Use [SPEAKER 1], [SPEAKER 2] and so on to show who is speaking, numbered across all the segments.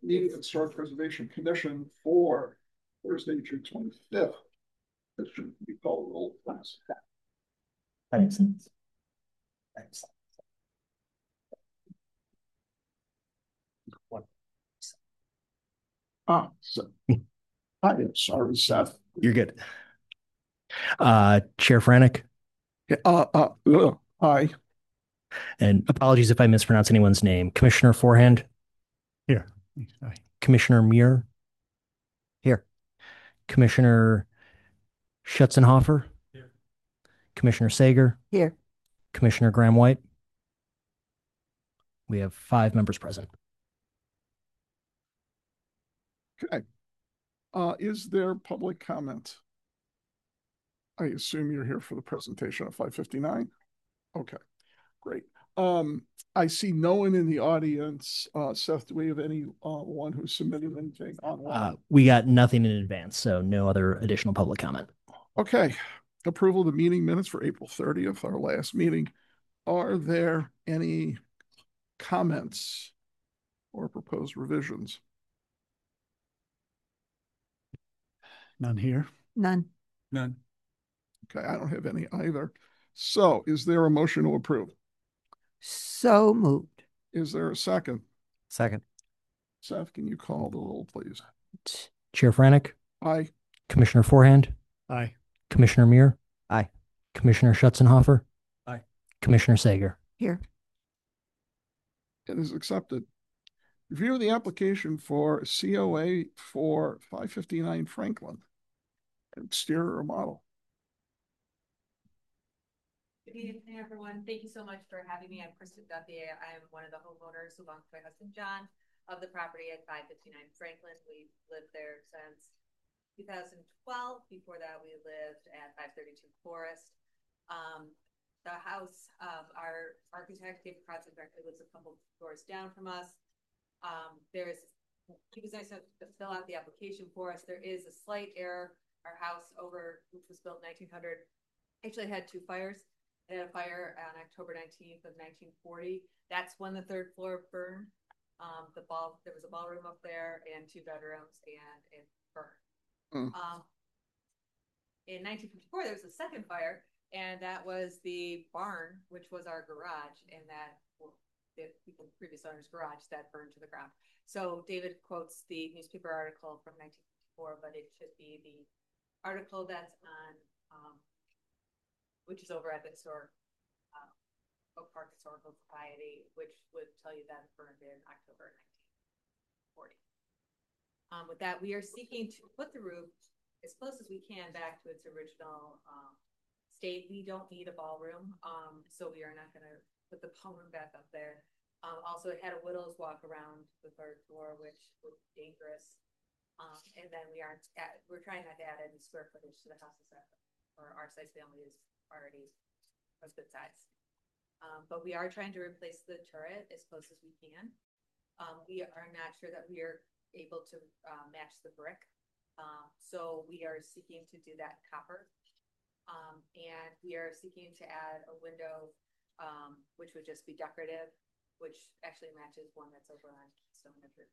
[SPEAKER 1] meeting of the Historic Preservation Commission for Thursday, June 25th. That should be called a roll, please.
[SPEAKER 2] Excellent. Excellent.
[SPEAKER 1] So I am sorry, Seth.
[SPEAKER 2] You're good. Chair Franek,
[SPEAKER 1] Aye.
[SPEAKER 2] and apologies if I mispronounce anyone's name. Commissioner Forehand,
[SPEAKER 3] Here. Aye.
[SPEAKER 2] Commissioner Muir,
[SPEAKER 3] Here.
[SPEAKER 2] Commissioner Schutzenhofer,
[SPEAKER 3] Here.
[SPEAKER 2] Commissioner Sager,
[SPEAKER 4] Here.
[SPEAKER 2] Commissioner Graham White. We have 5 members present.
[SPEAKER 1] Okay. Is there public comment? I assume you're here for the presentation of 559. Okay, great. I see no one in the audience. Seth, do we have any one who submitted anything online?
[SPEAKER 2] We got nothing in advance, so no other additional public comment.
[SPEAKER 1] Okay. Approval of the meeting minutes for April 30th, our last meeting. Are there any comments or proposed revisions?
[SPEAKER 3] None here.
[SPEAKER 4] None.
[SPEAKER 3] None.
[SPEAKER 1] Okay, I don't have any either. So is there a motion to approve?
[SPEAKER 4] So moved.
[SPEAKER 1] Is there a second?
[SPEAKER 3] Second.
[SPEAKER 1] Seth, can you call the roll, please?
[SPEAKER 2] Chair Franek,
[SPEAKER 1] Aye.
[SPEAKER 2] Commissioner Forehand,
[SPEAKER 3] Aye.
[SPEAKER 2] Commissioner Muir,
[SPEAKER 3] Aye.
[SPEAKER 2] Commissioner Schutzenhofer,
[SPEAKER 3] Aye.
[SPEAKER 2] Commissioner Sager.
[SPEAKER 4] Here.
[SPEAKER 1] It is accepted. Review the application for COA for 559 Franklin. Exterior remodel.
[SPEAKER 5] Good evening, everyone. Thank you so much for having me. I'm Kristen Duthier. I am one of the homeowners, along with my husband John, of the property at 559 Franklin. We've lived there since 2012. Before that, we lived at 532 Forest. The house, our architect, David Crossan, directly lives a couple doors down from us. He was nice enough to fill out the application for us. There is a slight error. Our house which was built in 1900, actually had 2 fires. It had a fire on October 19th of 1940. That's when the 3rd floor burned. There was a ballroom up there and 2 bedrooms, and it burned. In 1954, there was a second fire, and that was the barn, which was our garage, and the previous owner's garage that burned to the ground. So David quotes the newspaper article from 1954, but it should be the article that's on which is over at the Oak Park Historical Society, which would tell you that it burned in October 1940. With that, we are seeking to put the roof as close as we can back to its original state. We don't need a ballroom, so we are not going to put the ballroom back up there. Also, it had a widow's walk around the 3rd floor, which was dangerous. And then we're trying not to add any square footage to the house, or our size family is already a good size. But we are trying to replace the turret as close as we can. We are not sure that we are able to match the brick. So we are seeking to do that copper. And we are seeking to add a window, which would just be decorative, which actually matches one that's over on Keystone River.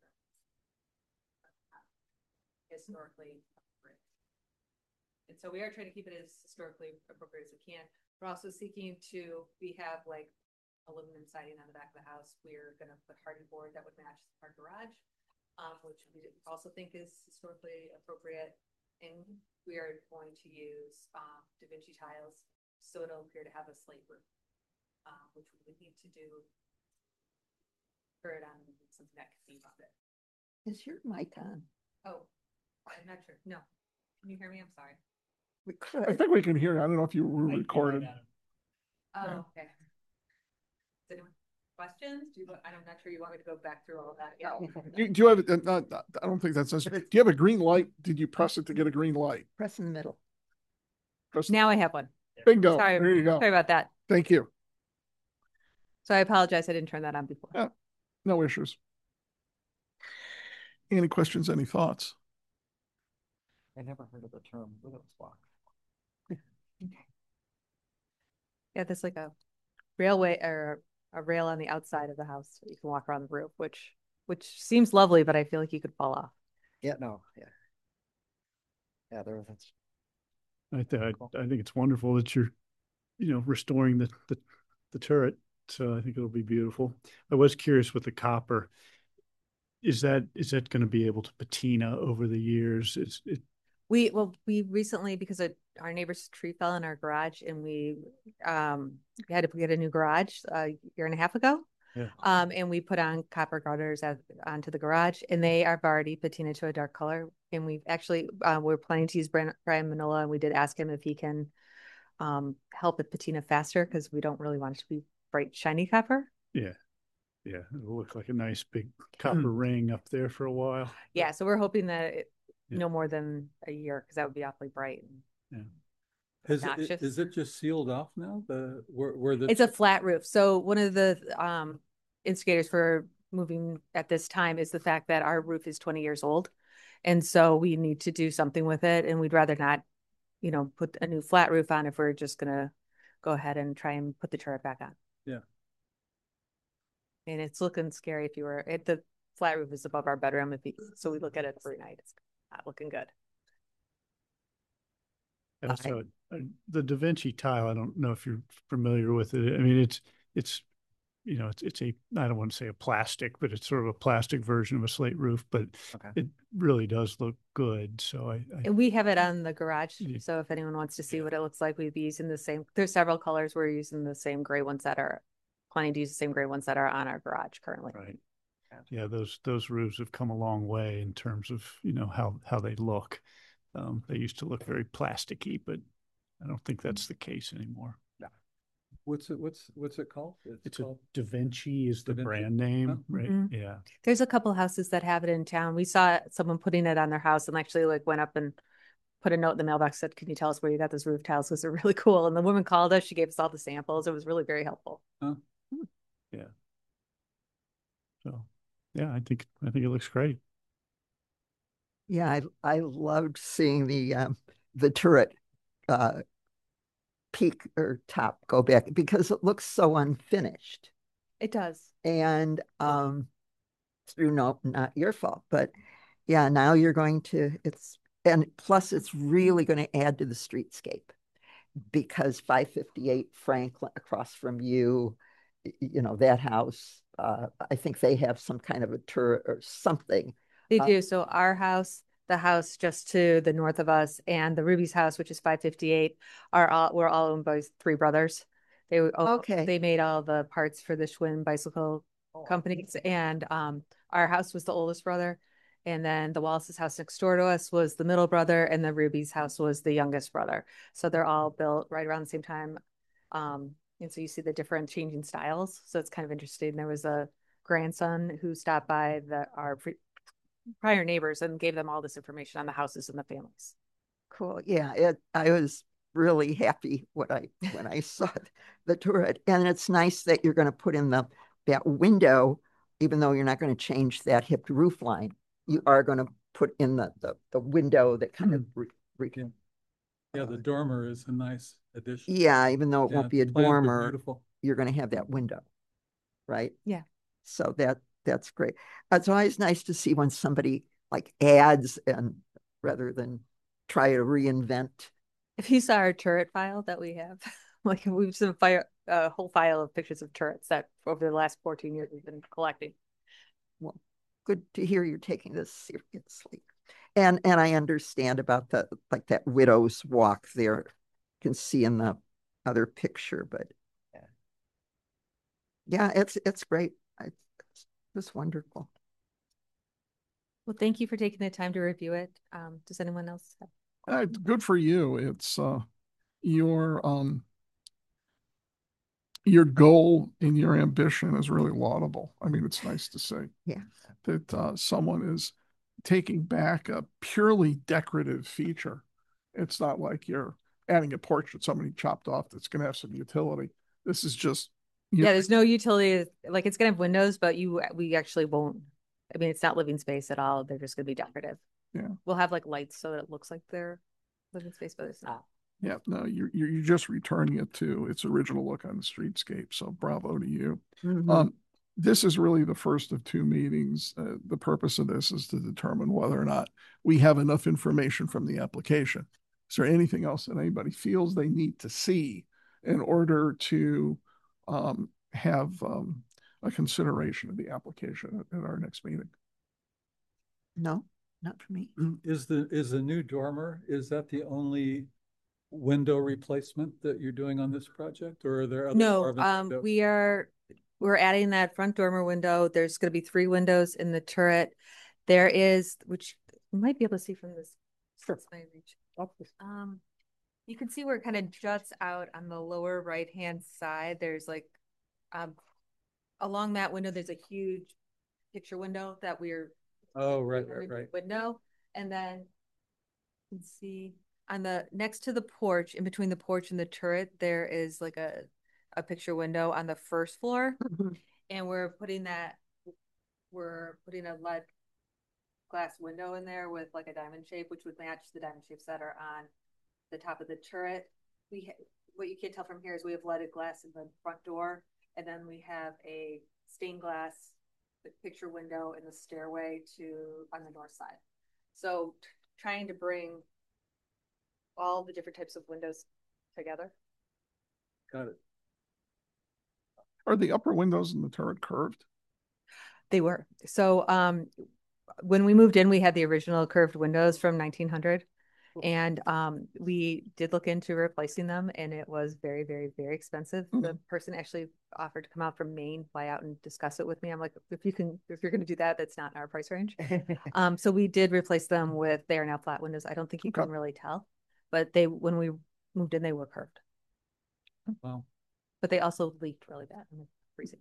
[SPEAKER 5] Historically appropriate. And so we are trying to keep it as historically appropriate as we can. We're also seeking we have like aluminum siding on the back of the house. We're going to put hardy board that would match our garage, which we also think is historically appropriate. And we are going to use Da Vinci tiles, so it'll appear to have a slate roof, which we would need to do for it on something that can be above it.
[SPEAKER 4] Is your mic on?
[SPEAKER 5] Oh, I'm not sure. No. Can you hear me? I'm sorry.
[SPEAKER 4] We could.
[SPEAKER 1] I think we can hear you. I don't know if you were recorded.
[SPEAKER 5] Oh, okay. Is anyone questions? I'm not sure you want me to go back through all that. Yeah.
[SPEAKER 1] Do you have I don't think that's necessary. Do you have a green light? Did you press it to get a green light?
[SPEAKER 4] Press in the middle.
[SPEAKER 5] Now I have one.
[SPEAKER 1] Bingo.
[SPEAKER 5] Sorry.
[SPEAKER 1] There you go.
[SPEAKER 5] Sorry about that.
[SPEAKER 1] Thank you.
[SPEAKER 5] So I apologize. I didn't turn that on before.
[SPEAKER 1] Yeah, no issues. Any questions? Any thoughts?
[SPEAKER 3] I never heard of the term widow's walk.
[SPEAKER 5] Yeah, there's like a railway or a rail on the outside of the house so you can walk around the roof, which
[SPEAKER 6] which seems lovely, but I feel like you could fall off.
[SPEAKER 3] Yeah, no, yeah. Yeah, that's
[SPEAKER 7] I think it's wonderful that you're, restoring the turret. So I think it'll be beautiful. I was curious with the copper. Is that going to be able to patina over the years?
[SPEAKER 6] We recently, because our neighbor's tree fell in our garage, and we had to get a new garage a year and a half ago.
[SPEAKER 7] Yeah.
[SPEAKER 6] And we put on copper gutters onto the garage, and they are already patinaed to a dark color. And we've actually we're planning to use Brian Manola, and we did ask him if he can help it patina faster, because we don't really want it to be bright shiny copper.
[SPEAKER 7] Yeah. Yeah, it'll look like a nice big copper ring up there for a while.
[SPEAKER 6] Yeah, so we're hoping that no more than a year, because that would be awfully bright.
[SPEAKER 7] Yeah.
[SPEAKER 8] Is it just sealed off now?
[SPEAKER 6] It's a flat roof. So one of the instigators for moving at this time is the fact that our roof is 20 years old. And so we need to do something with it. And we'd rather not, put a new flat roof on if we're just going to go ahead and try and put the turret back on.
[SPEAKER 8] Yeah.
[SPEAKER 6] And it's looking scary if you were at the flat roof is above our bedroom. So we look at it every night. It's not looking good.
[SPEAKER 7] So the Da Vinci tile, I don't know if you're familiar with it. I mean, it's a, I don't want to say a plastic, but it's sort of a plastic version of a slate roof, but it really does look good. So
[SPEAKER 6] and we have it on the garage. So if anyone wants to see what it looks like, we'd be using the same, there's several colors. We're using the same gray ones that are planning to use the same gray ones that are on our garage currently.
[SPEAKER 7] Right. Yeah, those roofs have come a long way in terms of, how they look. They used to look very plasticky, but I don't think that's the case anymore.
[SPEAKER 8] No. What's it called?
[SPEAKER 7] It's called Da Vinci is the brand name, right?
[SPEAKER 6] Mm-hmm.
[SPEAKER 7] Yeah.
[SPEAKER 6] There's a couple houses that have it in town. We saw someone putting it on their house and actually went up and put a note in the mailbox, said, "Can you tell us where you got those roof tiles? Because they're really cool." And the woman called us. She gave us all the samples. It was really very helpful.
[SPEAKER 7] Yeah. So, yeah, I think it looks great.
[SPEAKER 4] Yeah, I loved seeing the turret peak or top go back, because it looks so unfinished.
[SPEAKER 6] It does.
[SPEAKER 4] And not your fault, but yeah, now you're going to, and plus it's really going to add to the streetscape, because 558 Franklin across from you, that house, I think they have some kind of a turret or something.
[SPEAKER 6] They do. So our house, the house just to the north of us, and the Ruby's house, which is 558, we're all owned by three brothers. They made all the parts for the Schwinn bicycle companies, and our house was the oldest brother, and then the Wallace's house next door to us was the middle brother, and the Ruby's house was the youngest brother. So they're all built right around the same time. And so you see the different changing styles. So it's kind of interesting. There was a grandson who stopped by our prior neighbors and gave them all this information on the houses and the families.
[SPEAKER 4] Cool. Yeah, I was really happy when I saw the turret. And it's nice that you're going to put in that window, even though you're not going to change that hipped roof line. You are going to put in the window that kind of
[SPEAKER 8] yeah, the dormer is a nice addition.
[SPEAKER 4] Yeah, even though it won't be a dormer,
[SPEAKER 8] beautiful.
[SPEAKER 4] You're going to have that window, right?
[SPEAKER 6] Yeah.
[SPEAKER 4] So that's great. It's always nice to see when somebody adds, and rather than try to reinvent.
[SPEAKER 6] If you saw our turret file that we have, we've seen a whole file of pictures of turrets that over the last 14 years we've been collecting.
[SPEAKER 4] Well, good to hear you're taking this seriously. And I understand about that widow's walk there. You can see in the other picture, but yeah, it's great. It's wonderful.
[SPEAKER 6] Well, thank you for taking the time to review it. Does anyone else have?
[SPEAKER 1] Good for you. It's your goal and your ambition is really laudable. I mean, it's nice to see that someone is taking back a purely decorative feature. It's not like you're adding a portrait somebody chopped off that's going to have some utility. This is just
[SPEAKER 6] there's no utility. It's going to have windows, but we actually won't. I mean, it's not living space at all. They're just going to be decorative.
[SPEAKER 1] Yeah,
[SPEAKER 6] we'll have lights so that it looks like they're living space, but it's not.
[SPEAKER 1] Yeah, no, you're just returning it to its original look on the streetscape. So bravo to you.
[SPEAKER 4] Mm-hmm.
[SPEAKER 1] this is really the first of two meetings. The purpose of this is to determine whether or not we have enough information from the application. Is there anything else that anybody feels they need to see in order to have a consideration of the application at our next meeting?
[SPEAKER 4] No, not for me.
[SPEAKER 8] Is the new dormer, is that the only window replacement that you're doing on this project, or are there other?
[SPEAKER 6] No, we're adding that front dormer window. There's going to be 3 windows in the turret. There is, which you might be able to see from this. Sure. You can see where it kind of juts out on the lower right-hand side. There's like, along that window, there's a huge picture window that we're.
[SPEAKER 8] Oh, right.
[SPEAKER 6] Window. And then you can see on the next to the porch, in between the porch and the turret, there is like a picture window on the first floor. And we're putting a lead glass window in there with like a diamond shape, which would match the diamond shapes that are on the top of the turret. What you can't tell from here is we have leaded glass in the front door, and then we have a stained glass picture window in the stairway on the north side. So trying to bring all the different types of windows together.
[SPEAKER 8] Got it.
[SPEAKER 1] Are the upper windows in the turret curved?
[SPEAKER 6] They were. So when we moved in, we had the original curved windows from 1900. And we did look into replacing them, and it was very, very, very expensive. The person actually offered to come out from Maine, fly out and discuss it with me. I'm like, if you're going to do that, that's not in our price range. So we did replace them with, they are now flat windows. I don't think you can really tell, but when we moved in, they were curved.
[SPEAKER 8] Wow.
[SPEAKER 6] But they also leaked really bad in the freezing.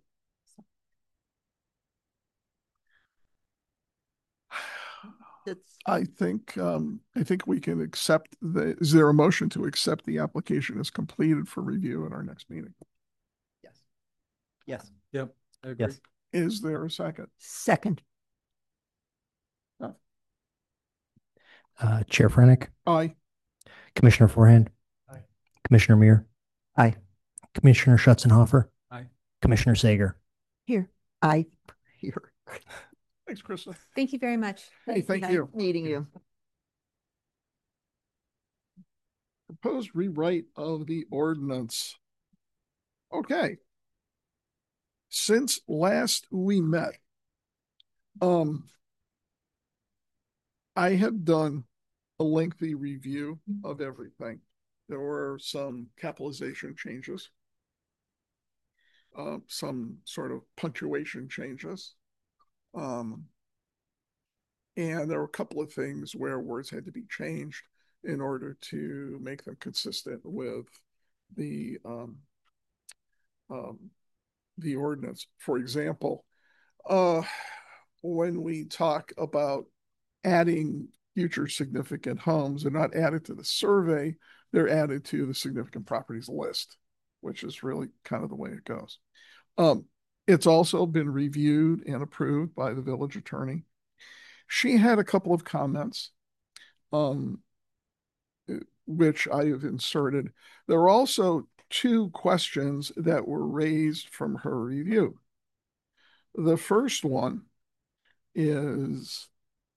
[SPEAKER 6] So.
[SPEAKER 1] I think we can accept is there a motion to accept the application as completed for review at our next meeting?
[SPEAKER 3] Yes. Yes.
[SPEAKER 8] Yep. I agree.
[SPEAKER 2] Yes.
[SPEAKER 1] Is there a second?
[SPEAKER 4] Second.
[SPEAKER 2] Chair Frenick,
[SPEAKER 1] Aye.
[SPEAKER 2] Commissioner Forehand,
[SPEAKER 8] Aye.
[SPEAKER 2] Commissioner Muir,
[SPEAKER 4] Aye.
[SPEAKER 2] Commissioner Schutzenhofer,
[SPEAKER 8] Aye.
[SPEAKER 2] Commissioner Sager.
[SPEAKER 4] Here. Aye. Here.
[SPEAKER 1] Thanks, Krista.
[SPEAKER 6] Thank you very much.
[SPEAKER 1] Hey, thank you.
[SPEAKER 4] Meeting you.
[SPEAKER 1] Proposed rewrite of the ordinance. Okay. Since last we met, I have done a lengthy review of everything. There were some capitalization changes, some sort of punctuation changes. And there were a couple of things where words had to be changed in order to make them consistent with the ordinance. For example, when we talk about adding future significant homes, they're not added to the survey, they're added to the significant properties list, which is really kind of the way it goes. It's also been reviewed and approved by the village attorney. She had a couple of comments, which I have inserted. There are also 2 questions that were raised from her review. The first one is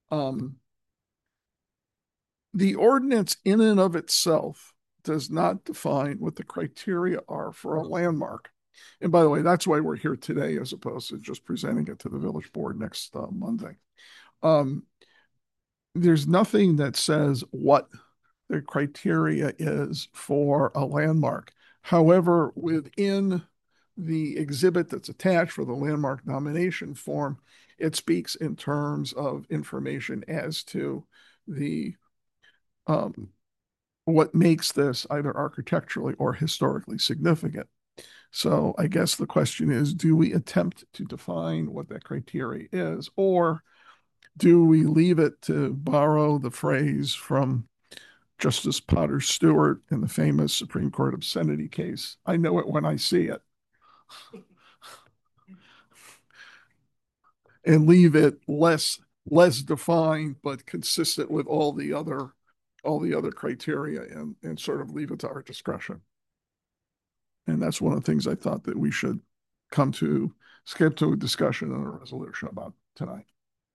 [SPEAKER 1] the ordinance in and of itself does not define what the criteria are for a landmark. And by the way, that's why we're here today, as opposed to just presenting it to the village board next Monday. There's nothing that says what the criteria is for a landmark. However, within the exhibit that's attached for the landmark nomination form, it speaks in terms of information as to the what makes this either architecturally or historically significant. So I guess the question is, do we attempt to define what that criteria is, or do we leave it, to borrow the phrase from Justice Potter Stewart in the famous Supreme Court obscenity case, I know it when I see it, and leave it less defined but consistent with all the other criteria, and sort of leave it to our discretion. And that's one of the things I thought that we should skip to a discussion and a resolution about tonight.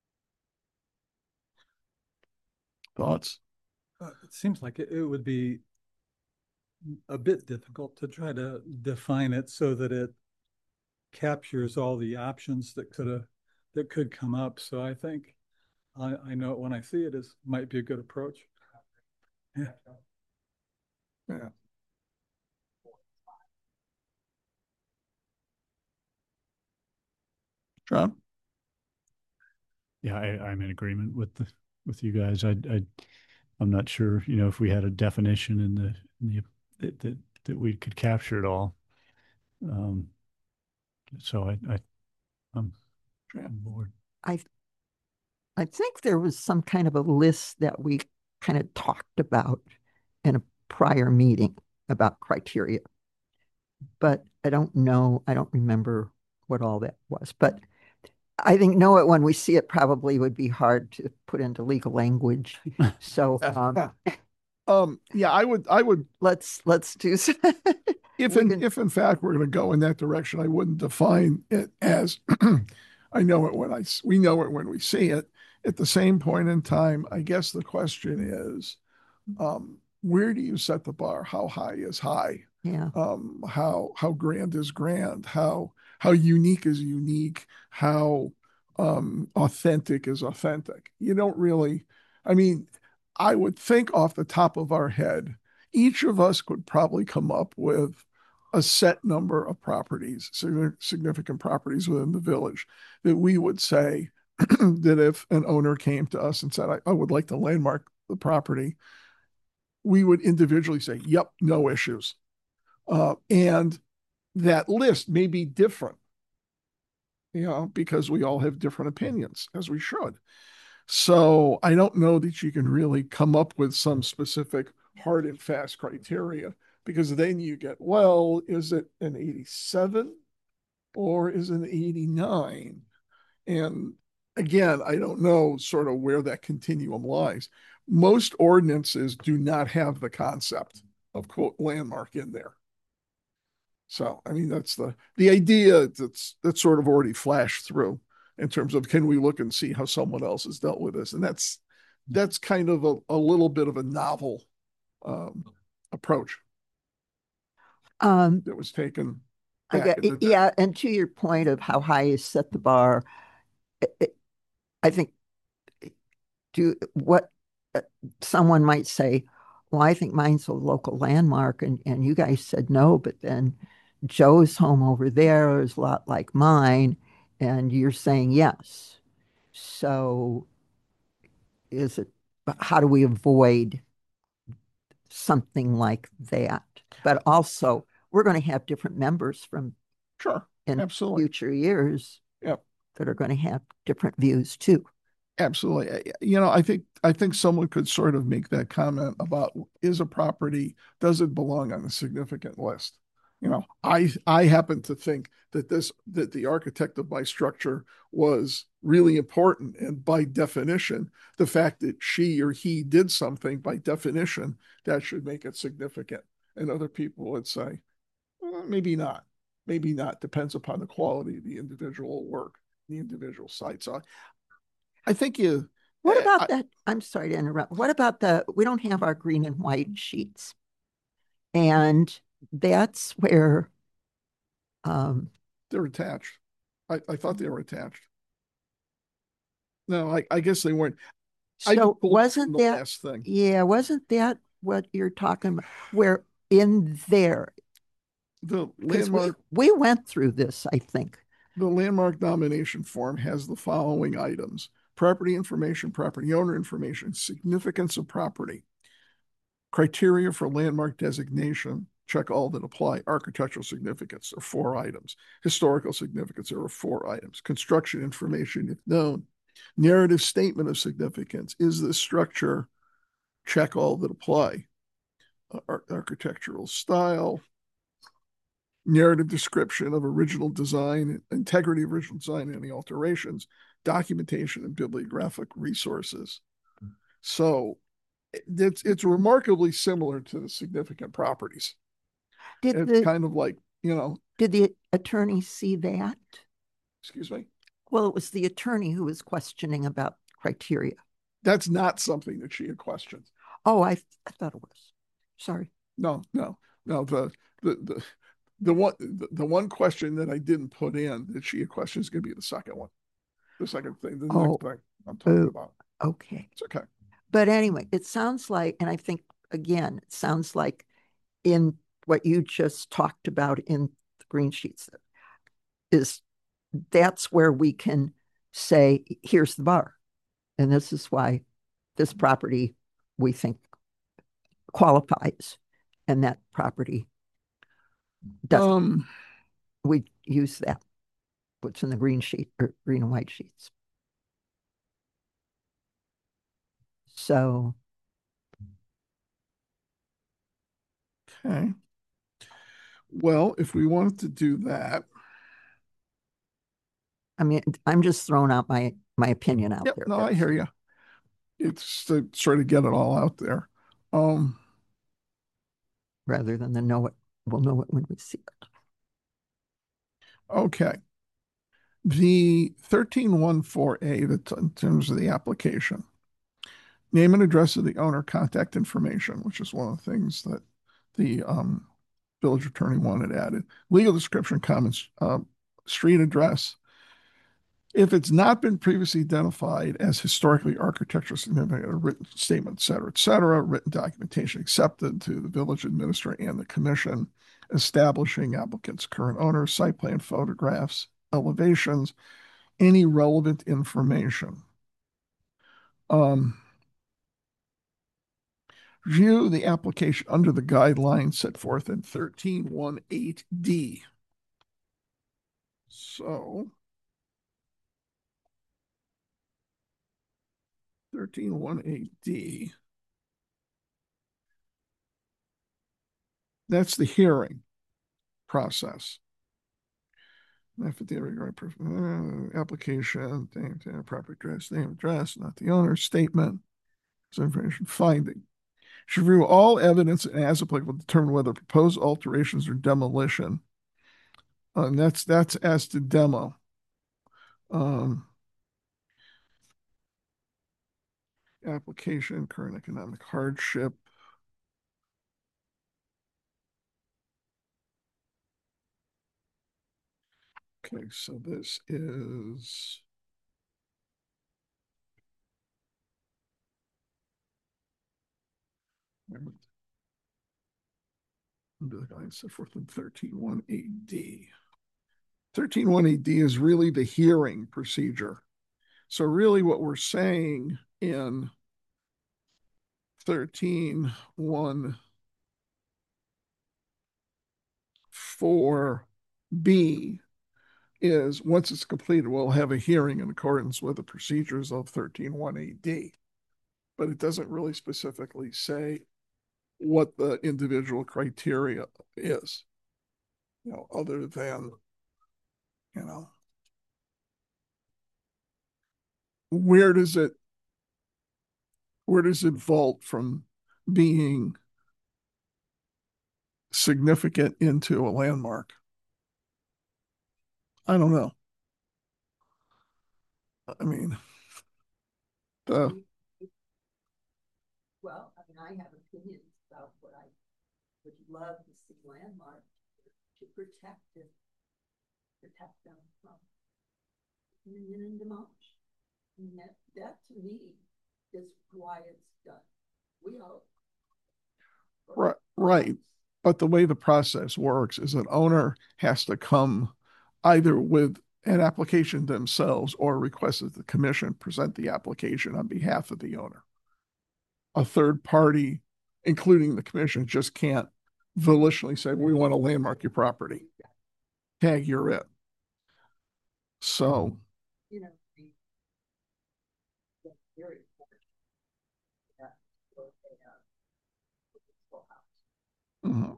[SPEAKER 1] Thoughts?
[SPEAKER 8] It seems like it would be a bit difficult to try to define it so that it captures all the options that could come up. So I think I know it when I see it as might be a good approach. Yeah.
[SPEAKER 1] Yeah. John?
[SPEAKER 7] Yeah, I'm in agreement with you guys. I'm not sure, if we had a definition in that we could capture it all. So I'm on board.
[SPEAKER 4] I think there was some kind of a list that we kind of talked about in a prior meeting about criteria, but I don't remember what all that was. But I think know it when we see it probably would be hard to put into legal language. So
[SPEAKER 1] yeah, I would
[SPEAKER 4] let's do
[SPEAKER 1] if in fact we're going to go in that direction, I wouldn't define it as we know it when we see it. At the same point in time, I guess the question is, where do you set the bar? How high is high?
[SPEAKER 4] Yeah.
[SPEAKER 1] How grand is grand? How unique is unique? How authentic is authentic? You don't really, I mean, I would think off the top of our head, each of us could probably come up with a set number of properties, significant properties within the village that we would say that if an owner came to us and said, I would like to landmark the property, we would individually say, yep, no issues. And that list may be different, because we all have different opinions, as we should. So I don't know that you can really come up with some specific hard and fast criteria, because then you get, well, is it an 87 or is it an 89? And again, I don't know sort of where that continuum lies. Most ordinances do not have the concept of quote landmark in there. So, I mean, that's the idea that's sort of already flashed through in terms of, can we look and see how someone else has dealt with this? And that's kind of a little bit of a novel approach that was taken back in the day.
[SPEAKER 4] Yeah, and to your point of how high is set the bar, I think someone might say, well, I think mine's a local landmark, and you guys said no, but then Joe's home over there is a lot like mine, and you're saying yes. So how do we avoid something like that? But also, we're going to have different members from in
[SPEAKER 1] absolutely
[SPEAKER 4] future years
[SPEAKER 1] that
[SPEAKER 4] are going to have different views too.
[SPEAKER 1] Absolutely. I think someone could sort of make that comment about, is a property, does it belong on a significant list? I happen to think that the architect of my structure was really important. And by definition, the fact that she or he did something, by definition, that should make it significant. And other people would say, well, maybe not. Maybe not. Depends upon the quality of the individual work, the individual site. So I think
[SPEAKER 4] what about that? I'm sorry to interrupt. What about we don't have our green and white sheets. And that's where
[SPEAKER 1] they're attached. I thought they were attached. No, I guess they weren't.
[SPEAKER 4] So wasn't that
[SPEAKER 1] last thing?
[SPEAKER 4] Yeah, wasn't that what you're talking about? Where in there?
[SPEAKER 1] The landmark.
[SPEAKER 4] We went through this, I think.
[SPEAKER 1] The landmark nomination form has the following items: property information, property owner information, significance of property, criteria for landmark designation, check all that apply, architectural significance, there are 4 items, historical significance, there are 4 items, construction information, if known, narrative statement of significance, is this structure, check all that apply, architectural style, narrative description of original design, integrity of original design, any alterations, documentation and bibliographic resources. So it's remarkably similar to the significant properties. It's kind of like you know,
[SPEAKER 4] Did the attorney see that?
[SPEAKER 1] excuse me,
[SPEAKER 4] Well, it was the attorney who was questioning about criteria.
[SPEAKER 1] that's not something that she had questioned.
[SPEAKER 4] Oh, I thought it was. Sorry.
[SPEAKER 1] No. The the one question that I didn't put in that she had questioned is going to be the second one. The second thing, the next thing I'm talking about.
[SPEAKER 4] Okay.
[SPEAKER 1] It's okay.
[SPEAKER 4] But anyway, it sounds like, and I think, again, it sounds like in what you just talked about in the green sheets is that's where we can say, here's the bar. And this is why this property we think qualifies. And that property doesn't. We use that, what's in the green sheet or green and white sheets. So.
[SPEAKER 1] Okay. Well, if we wanted to do that.
[SPEAKER 4] I mean, I'm just throwing out my opinion out there.
[SPEAKER 1] No, I hear you. It's to sort of get it all out there.
[SPEAKER 4] Rather than know it, we'll know it when we see it.
[SPEAKER 1] Okay. The 1314A, that's in terms of the application, name and address of the owner, contact information, which is one of the things that the village attorney wanted added. Legal description, comments, street address. If it's not been previously identified as historically architectural significant, a written statement, et cetera, written documentation accepted to the village administrator and the commission, establishing applicant's current owner, site plan photographs, elevations, any relevant information. View the application under the guidelines set forth in 1318D. So 1318D. That's the hearing process. Application, proper address, name, address, not the owner's statement. So information finding. Should review all evidence and as applicable determine whether proposed alterations or demolition. And that's as to demo. Application, current economic hardship. Okay, so this is under the guidelines set forth in 1318D. 1318D is really the hearing procedure. So really what we're saying in 1314B is once it's completed, we'll have a hearing in accordance with the procedures of 1318D. But it doesn't really specifically say what the individual criteria is, other than, where does it vault from being significant into a landmark? I don't know. I mean,
[SPEAKER 4] well, I mean, I have opinions about what I would love to see landmark to protect them from and demolish. And that to me is why it's done. We all
[SPEAKER 1] right. But the way the process works is an owner has to come either with an application themselves or request that the commission present the application on behalf of the owner. A third party, including the commission, just can't volitionally say, we want to landmark your property. Tag, you're it. So,
[SPEAKER 4] very
[SPEAKER 1] mm-hmm.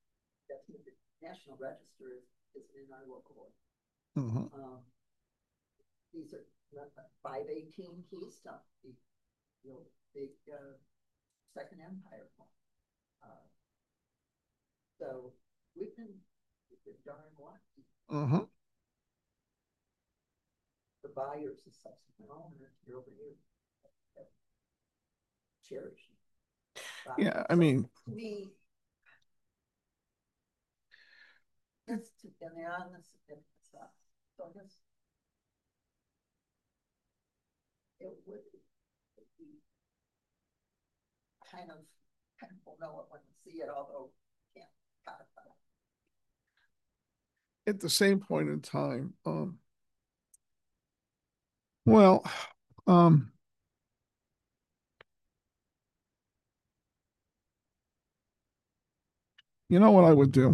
[SPEAKER 4] National Register is in our local. these are 518 Keystone, the big Second Empire home. So we've been darn lucky.
[SPEAKER 1] Uh-huh.
[SPEAKER 4] The buyers, the subsequent owners, year over year, cherish.
[SPEAKER 1] Yeah, I mean,
[SPEAKER 4] to me, and they're on the significant stuff. So I guess it would be kind of we'll know it when we see it, although can't codify it.
[SPEAKER 1] at the same point in time, well, you know what I would do?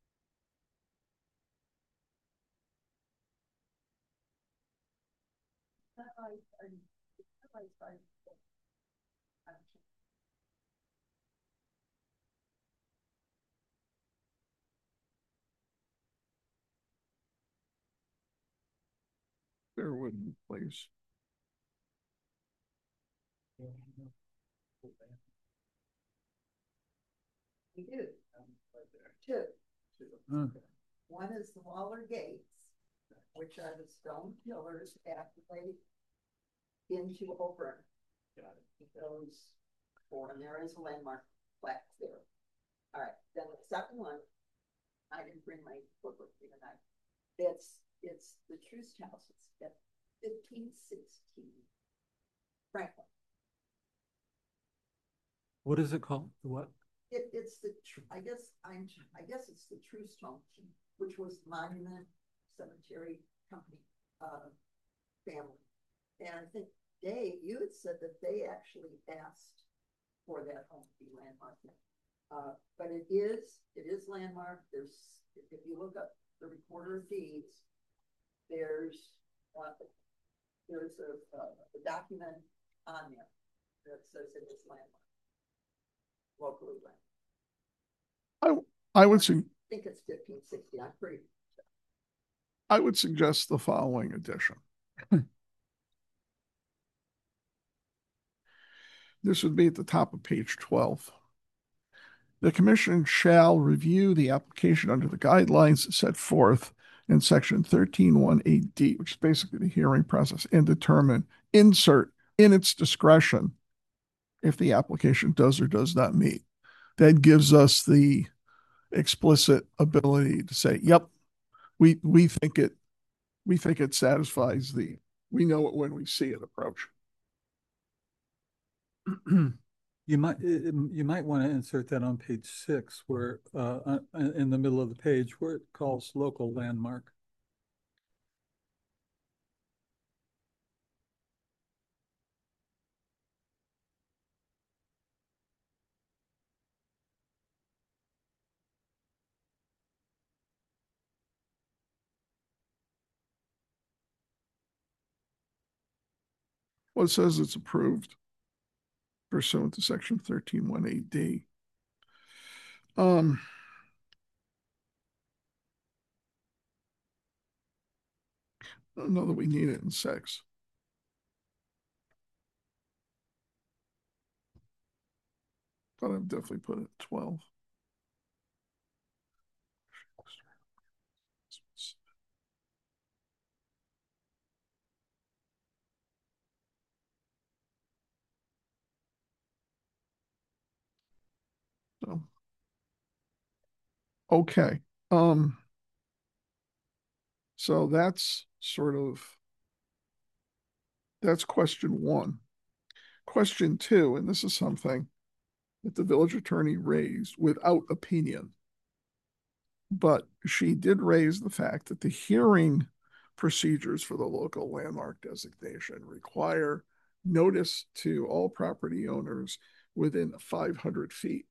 [SPEAKER 1] Bear with me, please.
[SPEAKER 4] We do. Two. One is the Waller Gates, which are the stone pillars halfway into Auburn. Those four, and there is a landmark plaque there. All right. Then the second one, I didn't bring my book with me tonight. It's the Troost House. It's at 1516 Franklin.
[SPEAKER 8] What is it called? What?
[SPEAKER 4] It's the I guess it's the Troost home, which was Monument Cemetery Company family. And I think Dave, you had said that they actually asked for that home to be landmarked. But it is landmarked. If you look up the Recorder of Deeds, there's a document on there that says it is landmarked, locally landmarked.
[SPEAKER 1] I would
[SPEAKER 4] think it's 1560. I'm pretty.
[SPEAKER 1] I would suggest the following addition. This would be at the top of page 12. The commission shall review the application under the guidelines set forth in section 1318D, which is basically the hearing process, and determine, insert in its discretion if the application does or does not meet. That gives us the explicit ability to say, yep, we think it satisfies we know it when we see it approach.
[SPEAKER 8] You might want to insert that on page 6, where in the middle of the page where it calls local landmark.
[SPEAKER 1] Well, it says it's approved pursuant to section 1318D. I don't know that we need it in 6. But I've definitely put it at 12. So, okay. So that's question 1. Question 2, and this is something that the village attorney raised without opinion, but she did raise the fact that the hearing procedures for the local landmark designation require notice to all property owners within 500 feet.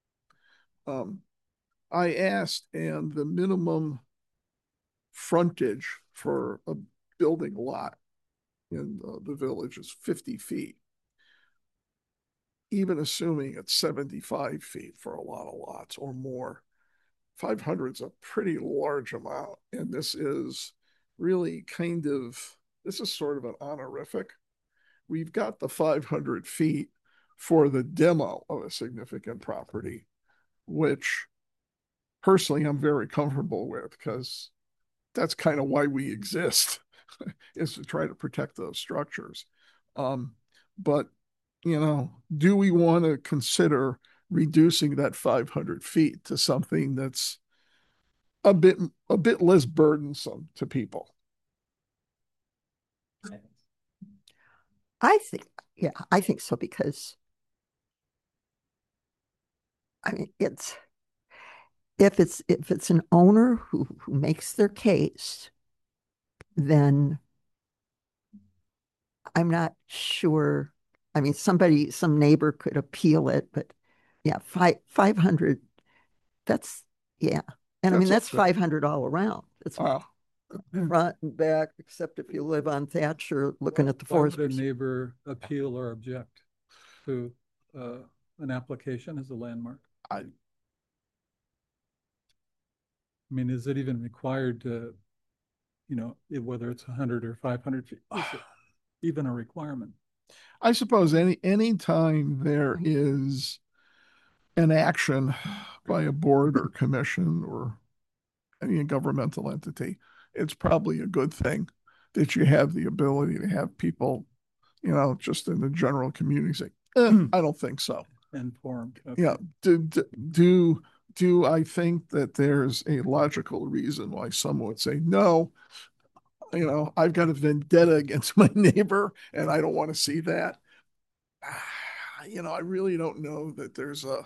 [SPEAKER 1] I asked, and the minimum frontage for a building lot in the village is 50 feet. Even assuming it's 75 feet for a lot of lots or more, 500 is a pretty large amount. And this is really kind of this is sort of an honorific. We've got the 500 feet for the demo of a significant property, which personally I'm very comfortable with because that's kind of why we exist, is to try to protect those structures. But, do we want to consider reducing that 500 feet to something that's a bit less burdensome to people?
[SPEAKER 4] I think so, because I mean, if it's an owner who makes their case, then I'm not sure. I mean, some neighbor could appeal it, but yeah, 500, that's, yeah. And I mean, that's 500 all around. It's front and back, except if you live on Thatcher looking at the forest.
[SPEAKER 8] Why would a neighbor appeal or object to an application as a landmark? I mean, is it even required to, whether it's 100 or 500 feet, is it even a requirement?
[SPEAKER 1] I suppose any time there is an action by a board or commission or any governmental entity, it's probably a good thing that you have the ability to have people, just in the general community say, I don't think so.
[SPEAKER 8] Informed. Okay.
[SPEAKER 1] Yeah. Do I think that there's a logical reason why someone would say, no, I've got a vendetta against my neighbor and I don't want to see that? I really don't know that there's a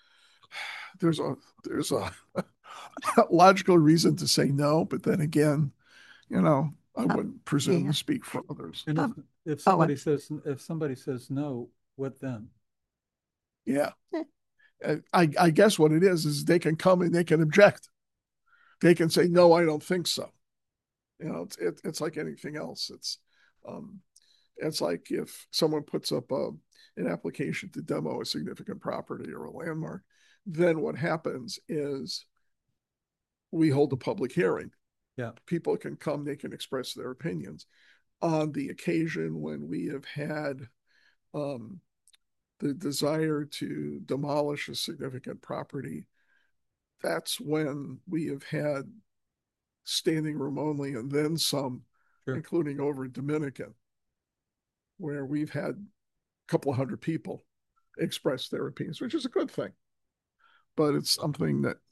[SPEAKER 1] logical reason to say no, but then again, I wouldn't presume to speak for others.
[SPEAKER 8] And if somebody says no, what then?
[SPEAKER 1] Yeah. I guess what it is they can come and they can object. They can say, no, I don't think so. It's like anything else. It's like if someone puts up an application to demo a significant property or a landmark, then what happens is we hold a public hearing.
[SPEAKER 8] Yeah.
[SPEAKER 1] People can come, they can express their opinions. On the occasion when we have had the desire to demolish a significant property, that's when we have had standing room only and then some, sure, including over Dominican, where we've had a couple of hundred people express their opinions, which is a good thing. But it's something that,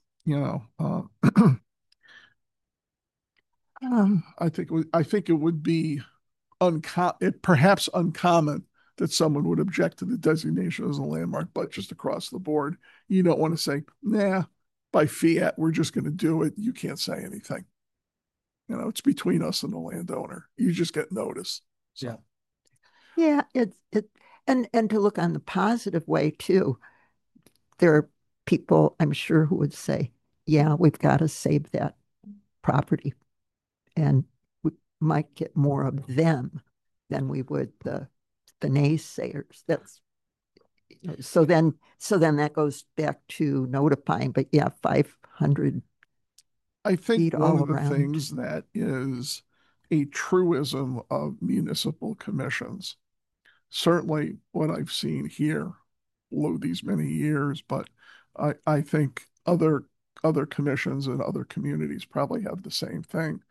[SPEAKER 1] I think it would be perhaps uncommon that someone would object to the designation as a landmark, but just across the board, you don't want to say, nah, by fiat, we're just going to do it. You can't say anything. It's between us and the landowner. You just get notice. So.
[SPEAKER 4] Yeah, and to look on the positive way too, there are people I'm sure who would say, yeah, we've got to save that property. And we might get more of them than we would the naysayers. So then that goes back to notifying. But yeah, 500.
[SPEAKER 1] I think one of the things that is a truism of municipal commissions, certainly what I've seen here these many years, but I think other commissions and other communities probably have the same thing.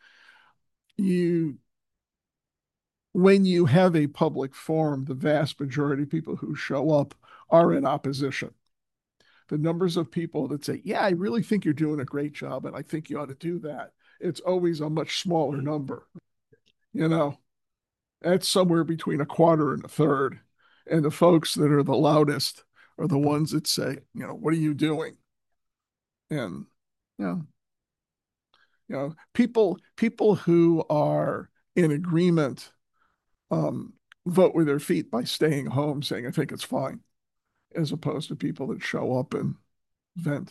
[SPEAKER 1] When you have a public forum, the vast majority of people who show up are in opposition. The numbers of people that say, yeah, I really think you're doing a great job and I think you ought to do that, it's always a much smaller number. That's somewhere between a quarter and a third. And the folks that are the loudest are the ones that say, what are you doing? And, people who are in agreement vote with their feet by staying home, saying, I think it's fine, as opposed to people that show up and vent.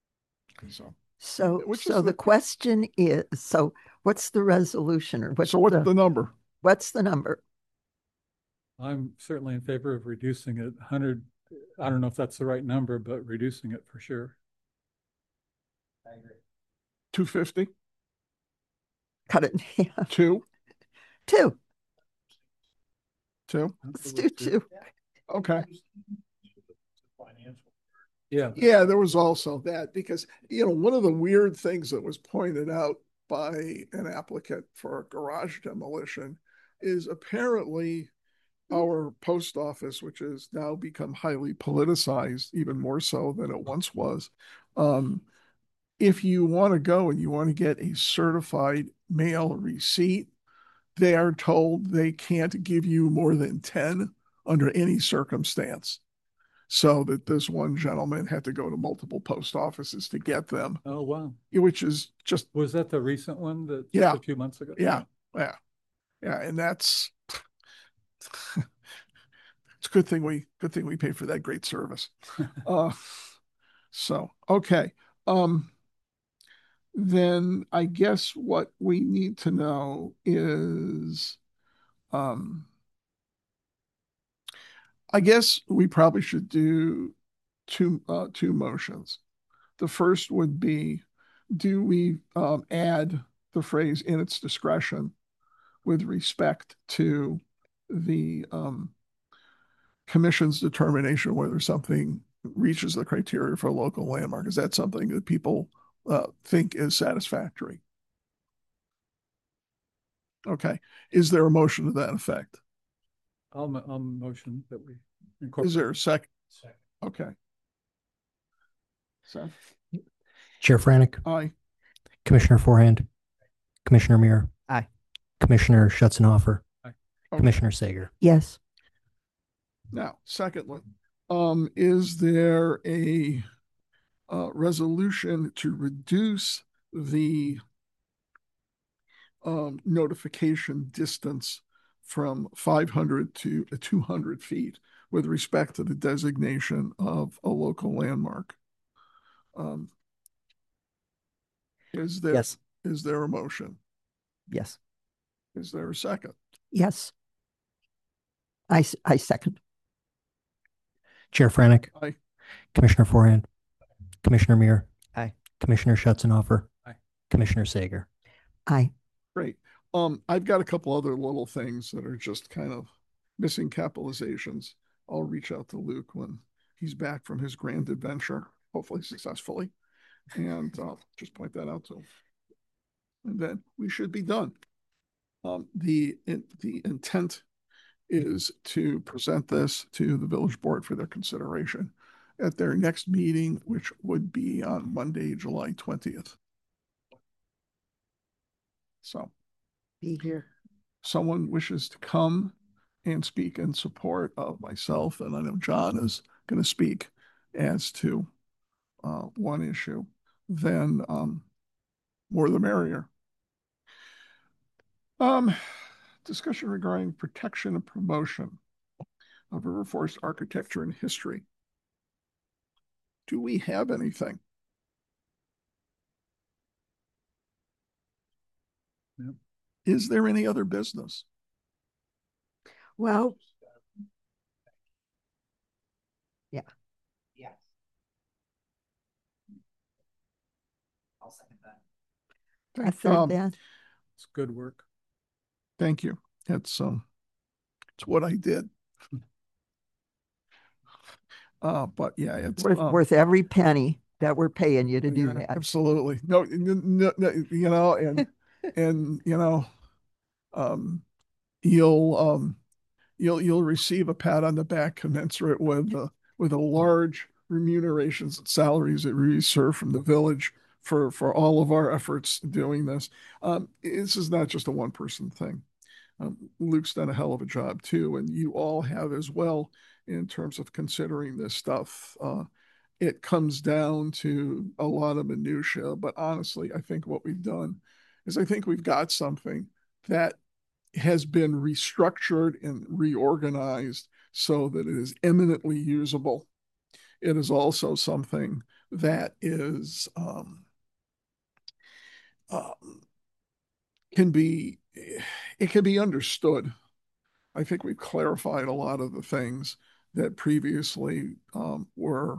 [SPEAKER 4] So the question is, so what's the resolution, or what's
[SPEAKER 1] the number?
[SPEAKER 4] What's the number?
[SPEAKER 8] I'm certainly in favor of reducing it. 100, I don't know if that's the right number, but reducing it for sure.
[SPEAKER 3] I agree.
[SPEAKER 1] 250?
[SPEAKER 4] Cut it in half.
[SPEAKER 1] 2?
[SPEAKER 4] two.
[SPEAKER 1] Two?
[SPEAKER 4] Let's do two.
[SPEAKER 1] Okay.
[SPEAKER 8] Yeah.
[SPEAKER 1] Yeah, there was also that because, one of the weird things that was pointed out by an applicant for a garage demolition is apparently our post office, which has now become highly politicized, even more so than it once was. If you want to go and you want to get a certified mail receipt, they are told they can't give you more than 10 under any circumstance. So that this one gentleman had to go to multiple post offices to get them.
[SPEAKER 8] Oh, wow.
[SPEAKER 1] Which is just.
[SPEAKER 8] Was that the recent one that
[SPEAKER 1] yeah,
[SPEAKER 8] a few months ago?
[SPEAKER 1] Yeah. Yeah. Yeah. And it's a good thing we pay for that great service. So, okay. Then I guess what we need to know is, I guess we probably should do two motions. The first would be, do we add the phrase "in its discretion" with respect to the commission's determination whether something reaches the criteria for a local landmark? Is that something that people think is satisfactory? Okay. Is there a motion to that effect?
[SPEAKER 8] I'll motion that we incorporate.
[SPEAKER 1] Is there a second? Second. Okay. Seth?
[SPEAKER 2] Chair Franek.
[SPEAKER 1] Aye.
[SPEAKER 2] Commissioner Forehand. Commissioner Muir.
[SPEAKER 3] Aye.
[SPEAKER 2] Commissioner Schutzenhofer.
[SPEAKER 8] Aye.
[SPEAKER 1] Okay.
[SPEAKER 2] Commissioner Sager.
[SPEAKER 4] Yes.
[SPEAKER 1] Now, secondly, is there a resolution to reduce the notification distance from 500 to 200 feet with respect to the designation of a local landmark? Is there
[SPEAKER 3] Yes.
[SPEAKER 1] Is there a motion?
[SPEAKER 3] Yes.
[SPEAKER 1] Is there a second?
[SPEAKER 4] Yes. I second.
[SPEAKER 2] Chair Franek.
[SPEAKER 1] Aye.
[SPEAKER 2] Commissioner Forehand. Commissioner Muir.
[SPEAKER 3] Aye.
[SPEAKER 2] Commissioner Schutzenhofer.
[SPEAKER 8] Aye.
[SPEAKER 2] Commissioner Sager.
[SPEAKER 4] Aye.
[SPEAKER 1] Great. I've got a couple other little things that are just kind of missing capitalizations. I'll reach out to Luke when he's back from his grand adventure, hopefully successfully, and just point that out to him. And then we should be done. The intent is to present this to the village board for their consideration at their next meeting, which would be on Monday, July 20th. So,
[SPEAKER 4] Be here.
[SPEAKER 1] someone wishes to come and speak in support of myself, and I know John is going to speak as to one issue, then more the merrier. Discussion regarding protection and promotion of river forest architecture and history. Do we have anything?
[SPEAKER 8] Yep.
[SPEAKER 1] Is there any other business?
[SPEAKER 4] Well, yeah.
[SPEAKER 3] Yes. I'll second that.
[SPEAKER 4] I third that.
[SPEAKER 8] It's good work.
[SPEAKER 1] Thank you. It's what I did. But yeah, it's
[SPEAKER 4] worth every penny that we're paying you to do that.
[SPEAKER 1] Absolutely. No, and you'll receive a pat on the back commensurate with a large remunerations and salaries that we serve from the village for all of our efforts doing this. This is not just a one-person thing. Luke's done a hell of a job too, and you all have as well in terms of considering this stuff. It comes down to a lot of minutia, but honestly, I think what we've done is I think we've got something that has been restructured and reorganized so that it is eminently usable. It is also something that is can be understood. I think we've clarified a lot of the things that previously were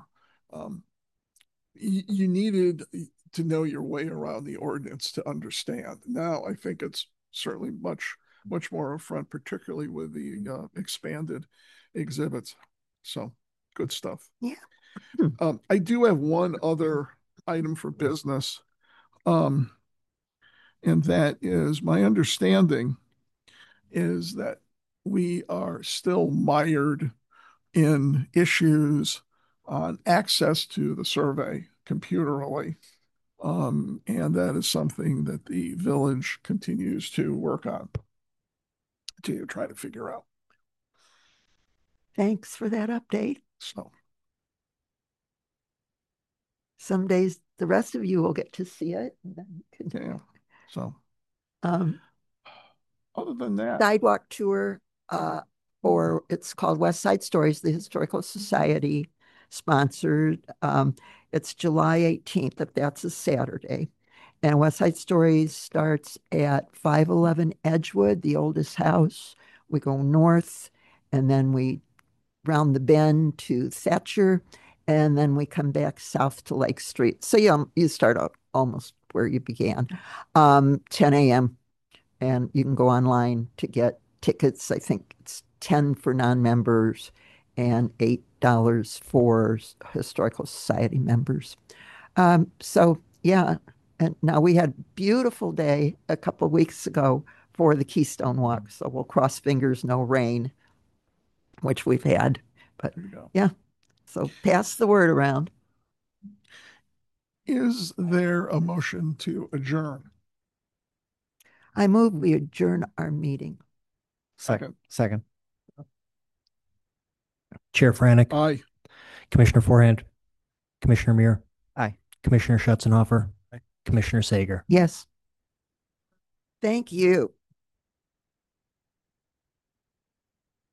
[SPEAKER 1] you needed to know your way around the ordinance to understand. Now I think it's certainly much much more upfront, particularly with the expanded exhibits. So good stuff.
[SPEAKER 4] Yeah.
[SPEAKER 1] I do have one other item for business. And that is my understanding is that we are still mired in issues on access to the survey computerally. And that is something that the village continues to work on to try to figure out.
[SPEAKER 4] Thanks for that update.
[SPEAKER 1] So
[SPEAKER 4] some days the rest of you will get to see it. And then you can,
[SPEAKER 1] yeah. So
[SPEAKER 4] um,
[SPEAKER 1] other than that,
[SPEAKER 4] sidewalk tour, or it's called West Side Stories, the Historical Society sponsored. It's July 18th, if that's a Saturday. And West Side Stories starts at 511 Edgewood, the oldest house. We go north, and then we round the bend to Thatcher, and then we come back south to Lake Street. So you start out almost where you began. 10 a.m. And you can go online to get tickets. I think it's 10 for non-members and $8 for Historical Society members. So yeah, and now we had a beautiful day a couple of weeks ago for the Keystone Walk. So we'll cross fingers, no rain, which we've had. But yeah, so pass the word around.
[SPEAKER 1] is there a motion to adjourn?
[SPEAKER 4] I move we adjourn our meeting.
[SPEAKER 1] Second.
[SPEAKER 3] Second.
[SPEAKER 2] Chair Frantic,
[SPEAKER 1] Aye.
[SPEAKER 2] Commissioner Forehand, Commissioner Muir,
[SPEAKER 3] Aye.
[SPEAKER 2] Commissioner Schutzenhofer,
[SPEAKER 8] Aye.
[SPEAKER 2] Commissioner Sager.
[SPEAKER 4] Yes. Thank you.